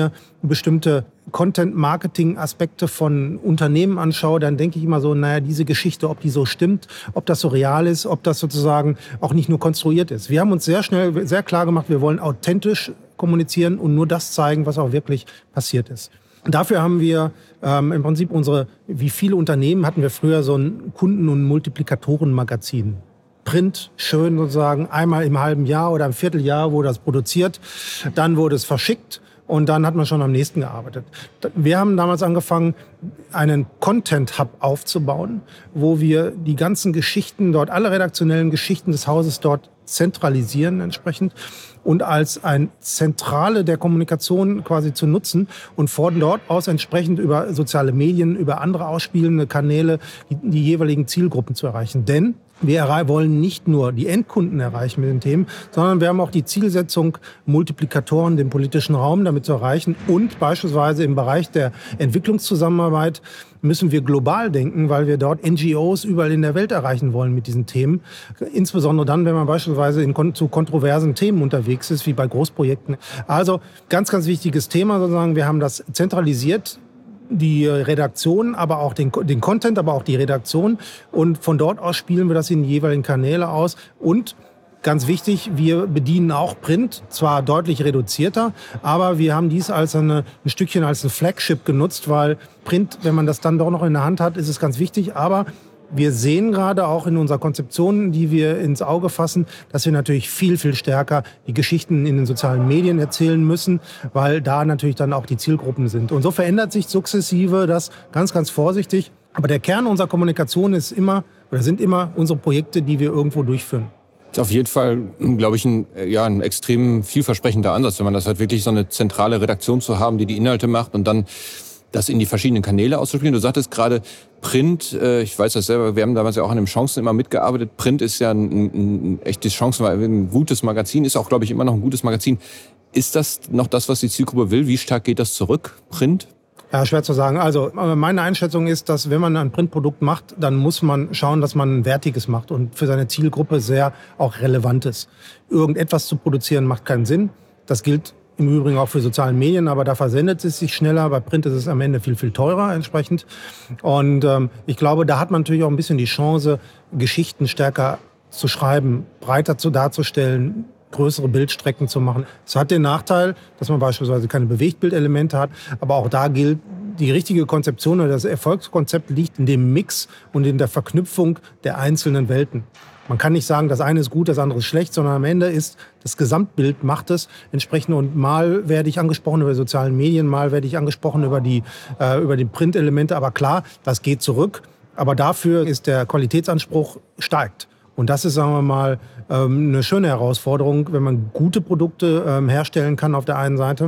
bestimmte Content-Marketing-Aspekte von Unternehmen anschaue, dann denke ich immer so, naja, diese Geschichte, ob die so stimmt, ob das so real ist, ob das sozusagen auch nicht nur konstruiert ist. Wir haben uns sehr schnell, sehr klar gemacht, wir wollen authentisch kommunizieren und nur das zeigen, was auch wirklich passiert ist. Und dafür haben wir ähm, im Prinzip unsere, wie viele Unternehmen hatten wir früher so ein Kunden- und Multiplikatoren-Magazin. Print, schön sozusagen, einmal im halben Jahr oder im Vierteljahr wurde das produziert, dann wurde es verschickt und dann hat man schon am nächsten gearbeitet. Wir haben damals angefangen, einen Content-Hub aufzubauen, wo wir die ganzen Geschichten dort, alle redaktionellen Geschichten des Hauses dort zentralisieren entsprechend und als ein Zentrale der Kommunikation quasi zu nutzen und von dort aus entsprechend über soziale Medien, über andere ausspielende Kanäle die, die jeweiligen Zielgruppen zu erreichen. Denn wir wollen nicht nur die Endkunden erreichen mit den Themen, sondern wir haben auch die Zielsetzung, Multiplikatoren, den politischen Raum damit zu erreichen. Und beispielsweise im Bereich der Entwicklungszusammenarbeit müssen wir global denken, weil wir dort N G Os überall in der Welt erreichen wollen mit diesen Themen. Insbesondere dann, wenn man beispielsweise in, zu kontroversen Themen unterwegs ist, wie bei Großprojekten. Also ganz, ganz wichtiges Thema sozusagen. Wir haben das zentralisiert, die Redaktion, aber auch den, den Content, aber auch die Redaktion. Und von dort aus spielen wir das in die jeweiligen Kanäle aus. Und ganz wichtig, wir bedienen auch Print, zwar deutlich reduzierter, aber wir haben dies als eine, ein Stückchen als ein Flagship genutzt, weil Print, wenn man das dann doch noch in der Hand hat, ist es ganz wichtig. Aber wir sehen gerade auch in unserer Konzeption, die wir ins Auge fassen, dass wir natürlich viel, viel stärker die Geschichten in den sozialen Medien erzählen müssen, weil da natürlich dann auch die Zielgruppen sind. Und so verändert sich sukzessive das ganz, ganz vorsichtig. Aber der Kern unserer Kommunikation ist immer, oder sind immer unsere Projekte, die wir irgendwo durchführen. Ist auf jeden Fall, glaube ich, ein, ja, ein extrem vielversprechender Ansatz, wenn man das halt wirklich so eine zentrale Redaktion zu haben, die die Inhalte macht und dann das in die verschiedenen Kanäle auszuspielen. Du sagtest gerade Print, äh, ich weiß das selber, wir haben damals ja auch an den Chancen immer mitgearbeitet. Print ist ja ein, ein, ein echtes Chancen, ein gutes Magazin, ist auch, glaube ich, immer noch ein gutes Magazin. Ist das noch das, was die Zielgruppe will? Wie stark geht das zurück, Print? Ja, schwer zu sagen. Also meine Einschätzung ist, dass wenn man ein Printprodukt macht, dann muss man schauen, dass man ein wertiges macht und für seine Zielgruppe sehr auch relevantes. Irgendetwas zu produzieren macht keinen Sinn. Das gilt im Übrigen auch für sozialen Medien, aber da versendet es sich schneller. Bei Print ist es am Ende viel, viel teurer entsprechend. Und ähm, ich glaube, da hat man natürlich auch ein bisschen die Chance, Geschichten stärker zu schreiben, breiter zu darzustellen, größere Bildstrecken zu machen. Es hat den Nachteil, dass man beispielsweise keine Bewegtbildelemente hat, aber auch da gilt, die richtige Konzeption oder das Erfolgskonzept liegt in dem Mix und in der Verknüpfung der einzelnen Welten. Man kann nicht sagen, das eine ist gut, das andere ist schlecht, sondern am Ende ist das Gesamtbild macht es entsprechend. Und mal werde ich angesprochen über die sozialen Medien, mal werde ich angesprochen über die, äh, über die Printelemente. Aber klar, das geht zurück. Aber dafür ist der Qualitätsanspruch steigt. Und das ist, sagen wir mal, eine schöne Herausforderung, wenn man gute Produkte herstellen kann auf der einen Seite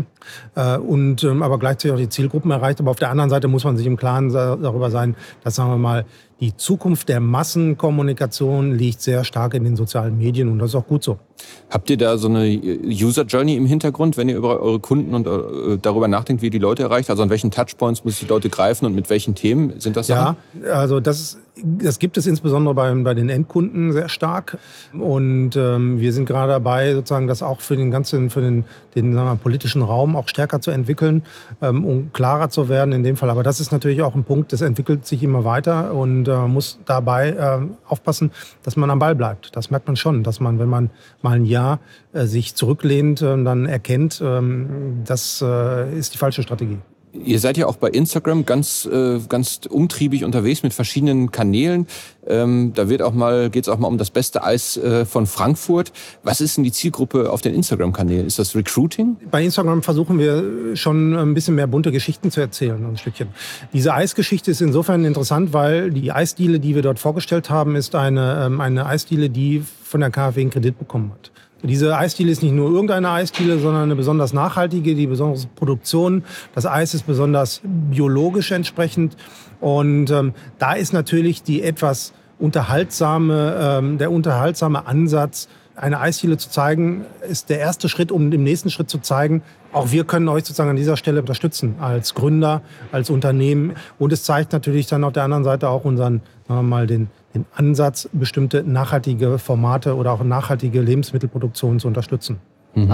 und aber gleichzeitig auch die Zielgruppen erreicht. Aber auf der anderen Seite muss man sich im Klaren darüber sein, dass, sagen wir mal, die Zukunft der Massenkommunikation liegt sehr stark in den sozialen Medien und das ist auch gut so. Habt ihr da so eine User Journey im Hintergrund, wenn ihr über eure Kunden und äh, darüber nachdenkt, wie ihr die Leute erreicht? Also an welchen Touchpoints müssen die Leute greifen und mit welchen Themen sind das Sachen? Ja, also das, ist, das gibt es insbesondere bei, bei den Endkunden sehr stark und ähm, wir sind gerade dabei, sozusagen das auch für den ganzen, für den, den sagen wir, politischen Raum auch stärker zu entwickeln, ähm, um klarer zu werden in dem Fall. Aber das ist natürlich auch ein Punkt, das entwickelt sich immer weiter und man äh, muss dabei äh, aufpassen, dass man am Ball bleibt. Das merkt man schon, dass man, wenn man mal ein Jahr äh, sich zurücklehnt, äh, dann erkennt, äh, das äh, ist die falsche Strategie. Ihr seid ja auch bei Instagram ganz, äh, ganz umtriebig unterwegs mit verschiedenen Kanälen. Ähm, da wird auch mal, geht's auch mal um das beste Eis äh, von Frankfurt. Was ist denn die Zielgruppe auf den Instagram-Kanälen? Ist das Recruiting? Bei Instagram versuchen wir schon ein bisschen mehr bunte Geschichten zu erzählen, ein Stückchen. Diese Eisgeschichte ist insofern interessant, weil die Eisdiele, die wir dort vorgestellt haben, ist eine, ähm, eine Eisdiele, die von der K f W einen Kredit bekommen hat. Diese Eisdiele ist nicht nur irgendeine Eisdiele, sondern eine besonders nachhaltige, die besondere Produktion. Das Eis ist besonders biologisch entsprechend. Und ähm, da ist natürlich die etwas unterhaltsame, ähm, der unterhaltsame Ansatz, eine Eisdiele zu zeigen, ist der erste Schritt, um im nächsten Schritt zu zeigen, auch wir können euch sozusagen an dieser Stelle unterstützen, als Gründer, als Unternehmen. Und es zeigt natürlich dann auf der anderen Seite auch unseren, sagen wir mal, den, den Ansatz, bestimmte nachhaltige Formate oder auch nachhaltige Lebensmittelproduktion zu unterstützen. Mhm. Also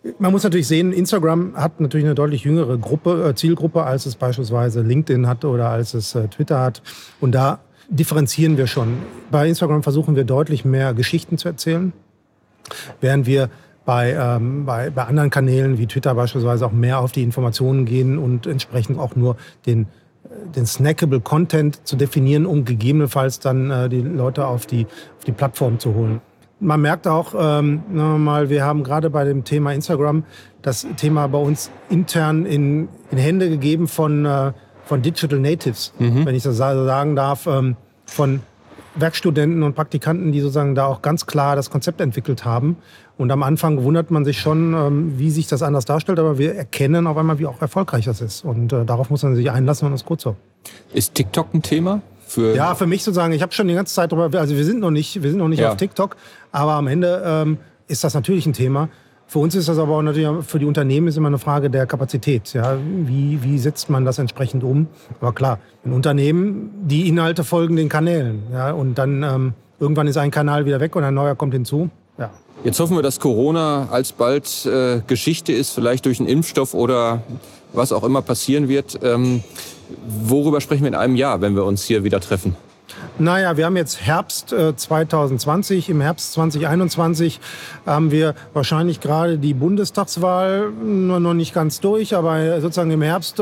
Man muss natürlich sehen, Instagram hat natürlich eine deutlich jüngere Gruppe, äh, Zielgruppe, als es beispielsweise LinkedIn hat oder als es äh, Twitter hat. Und da differenzieren wir schon. Bei Instagram versuchen wir deutlich mehr Geschichten zu erzählen, während wir bei, ähm, bei, bei anderen Kanälen wie Twitter beispielsweise auch mehr auf die Informationen gehen und entsprechend auch nur den, den snackable Content zu definieren, um gegebenenfalls dann äh, die Leute auf die, auf die Plattform zu holen. Man merkt auch, ähm, mal, wir haben gerade bei dem Thema Instagram das Thema bei uns intern in, in Hände gegeben von, äh, von Digital Natives, mhm. wenn ich das sagen darf, ähm, von Werkstudenten und Praktikanten, die sozusagen da auch ganz klar das Konzept entwickelt haben. Und am Anfang wundert man sich schon, ähm, wie sich das anders darstellt, aber wir erkennen auf einmal, wie auch erfolgreich das ist. Und äh, darauf muss man sich einlassen und das ist gut so. Ist TikTok ein Thema? Für ja, für mich sozusagen, ich habe schon die ganze Zeit drüber, also wir sind noch nicht, wir sind noch nicht ja. auf TikTok, aber am Ende ähm, ist das natürlich ein Thema. Für uns ist das aber auch natürlich, für die Unternehmen ist immer eine Frage der Kapazität. Ja? Wie, wie setzt man das entsprechend um? Aber klar, ein Unternehmen, die Inhalte folgen den Kanälen. Ja? Und dann ähm, irgendwann ist ein Kanal wieder weg und ein neuer kommt hinzu. Ja. Jetzt hoffen wir, dass Corona alsbald äh, Geschichte ist, vielleicht durch einen Impfstoff oder was auch immer passieren wird. Ähm, worüber sprechen wir in einem Jahr, wenn wir uns hier wieder treffen? Naja, wir haben jetzt Herbst äh, zwanzig zwanzig. Im Herbst zwanzig einundzwanzig haben wir wahrscheinlich gerade die Bundestagswahl noch, noch nicht ganz durch, aber sozusagen im Herbst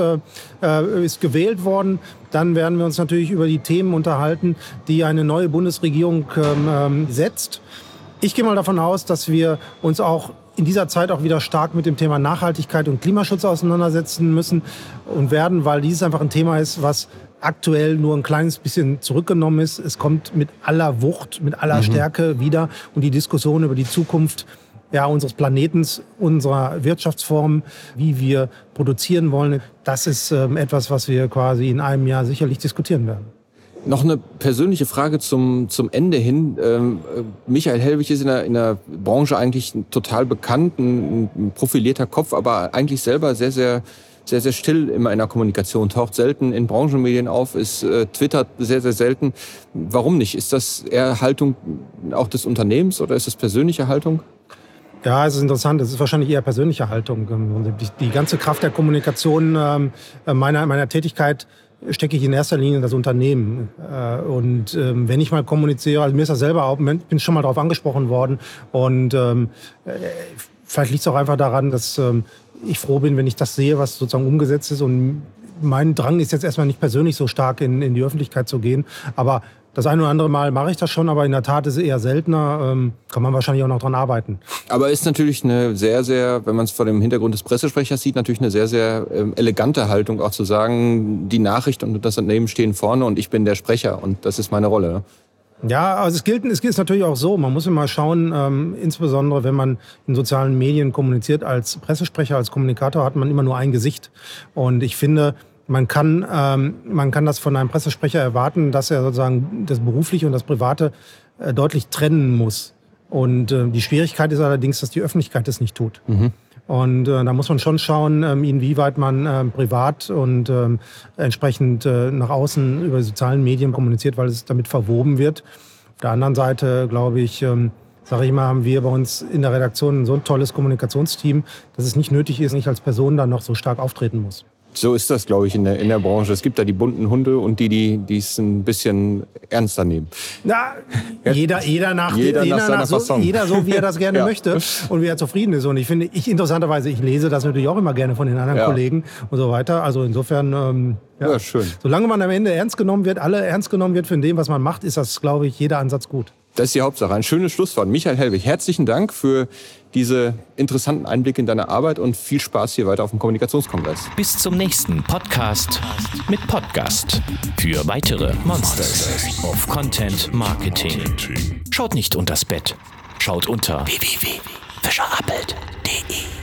äh, ist gewählt worden. Dann werden wir uns natürlich über die Themen unterhalten, die eine neue Bundesregierung ähm, setzt. Ich gehe mal davon aus, dass wir uns auch in dieser Zeit auch wieder stark mit dem Thema Nachhaltigkeit und Klimaschutz auseinandersetzen müssen und werden, weil dieses einfach ein Thema ist, was aktuell nur ein kleines bisschen zurückgenommen ist. Es kommt mit aller Wucht, mit aller mhm. Stärke wieder. Und die Diskussion über die Zukunft ja, unseres Planetens, unserer Wirtschaftsform, wie wir produzieren wollen, das ist ähm, etwas, was wir quasi in einem Jahr sicherlich diskutieren werden. Noch eine persönliche Frage zum, zum Ende hin. Ähm, Michael Hellwig ist in der, in der Branche eigentlich total bekannt, ein, ein profilierter Kopf, aber eigentlich selber sehr, sehr sehr, sehr still immer in der Kommunikation, taucht selten in Branchenmedien auf, ist äh, twittert sehr, sehr selten. Warum nicht? Ist das eher Haltung auch des Unternehmens oder ist das persönliche Haltung? Ja, es ist interessant. Es ist wahrscheinlich eher persönliche Haltung. Die, die ganze Kraft der Kommunikation ähm, meiner, meiner Tätigkeit stecke ich in erster Linie in das Unternehmen. Äh, und ähm, wenn ich mal kommuniziere, also mir ist das selber auch, bin schon mal darauf angesprochen worden. Und ähm, vielleicht liegt es auch einfach daran, dass ähm, ich froh bin, wenn ich das sehe, was sozusagen umgesetzt ist. Und mein Drang ist jetzt erstmal nicht persönlich so stark in, in die Öffentlichkeit zu gehen. Aber das ein oder andere Mal mache ich das schon, aber in der Tat ist es eher seltener. Ähm, kann man wahrscheinlich auch noch dran arbeiten. Aber ist natürlich eine sehr, sehr, wenn man es vor dem Hintergrund des Pressesprechers sieht, natürlich eine sehr, sehr ähm, elegante Haltung, auch zu sagen, die Nachricht und das Unternehmen stehen vorne und ich bin der Sprecher und das ist meine Rolle. Ja, also es gilt, es gilt natürlich auch so. Man muss immer schauen, ähm, insbesondere wenn man in sozialen Medien kommuniziert, als Pressesprecher, als Kommunikator hat man immer nur ein Gesicht. Und ich finde, man kann, ähm, man kann das von einem Pressesprecher erwarten, dass er sozusagen das Berufliche und das Private äh, deutlich trennen muss. Und äh, die Schwierigkeit ist allerdings, dass die Öffentlichkeit das nicht tut. Mhm. Und äh, da muss man schon schauen, ähm, inwieweit man äh, privat und ähm, entsprechend äh, nach außen über die sozialen Medien kommuniziert, weil es damit verwoben wird. Auf der anderen Seite, glaube ich, ähm, sage ich mal, haben wir bei uns in der Redaktion so ein tolles Kommunikationsteam, dass es nicht nötig ist, nicht als Person dann noch so stark auftreten muss. So ist das, glaube ich, in der, in der Branche. Es gibt da die bunten Hunde und die, die die es ein bisschen ernster nehmen. Na, jeder, jeder, nach, jeder, jeder, nach seiner nach so, Fasson. jeder so, wie er das gerne ja. möchte und wie er zufrieden ist. Und ich finde, ich interessanterweise, ich lese das natürlich auch immer gerne von den anderen ja. Kollegen und so weiter. Also insofern, ähm, ja. ja, schön. Solange man am Ende ernst genommen wird, alle ernst genommen wird von dem, was man macht, ist das, glaube ich, jeder Ansatz gut. Das ist die Hauptsache. Ein schönes Schlusswort. Michael Hellwig, herzlichen Dank für diese interessanten Einblicke in deine Arbeit und viel Spaß hier weiter auf dem Kommunikationskongress. Bis zum nächsten Podcast mit Podcast. Für weitere Monsters of Content Marketing. Schaut nicht unters Bett. Schaut unter w w w punkt fischer appelt punkt de.